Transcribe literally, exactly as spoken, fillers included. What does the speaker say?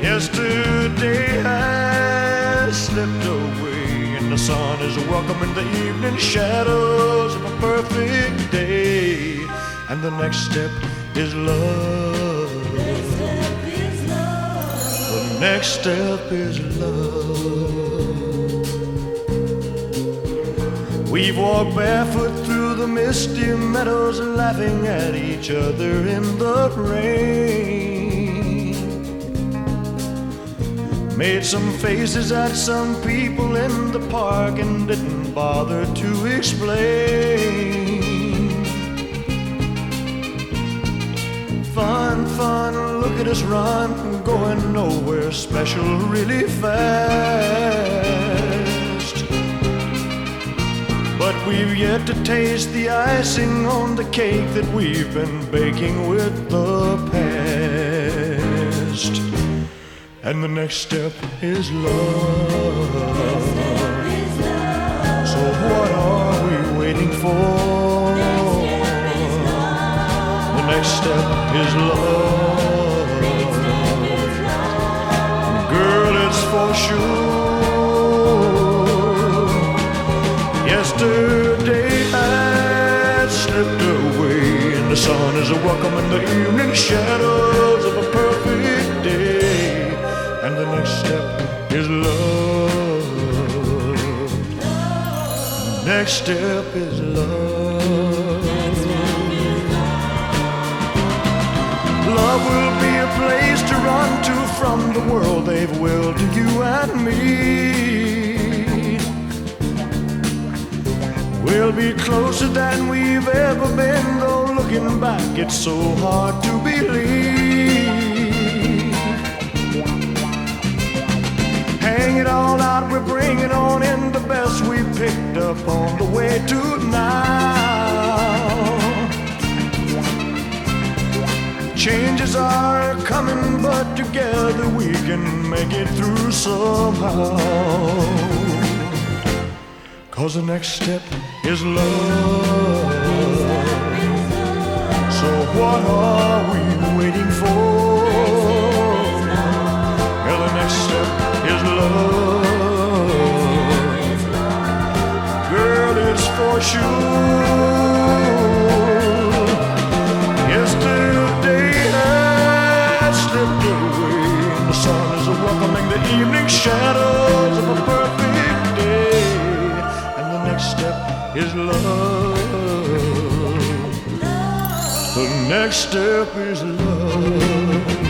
Yesterday has slipped away, and the sun is welcoming the evening shadows of a perfect day. And the next step is love. The next step is love. We've walked barefoot through the misty meadows, laughing at each other in the rain. Made some faces at some people in the park and didn't bother to explain. Fun, fun, look at us run, going nowhere special really fast. But we've yet to taste the icing on the cake that we've been baking with the past. And the next step is love. So what are we waiting for? The next step is love. Girl, it's for sure. Yesterday has slipped away, and the sun is welcoming the evening shadows of a perfect day. And the next step is love. Next step is love. Love will be a place to run to from the world they've willed to you and me. We'll be closer than we've ever been, though looking back it's so hard to believe. Hang it all out, we're bringing on in the best we picked up on the way to now. Changes are coming, but together we can make it through somehow. 'Cause the next step is love. So what are we waiting for? Yeah, the next step is love. Girl, it's for sure. Yesterday has slipped away, and the sun is welcoming the evening shadows of a perfect day. And the next step is love. The next step is love.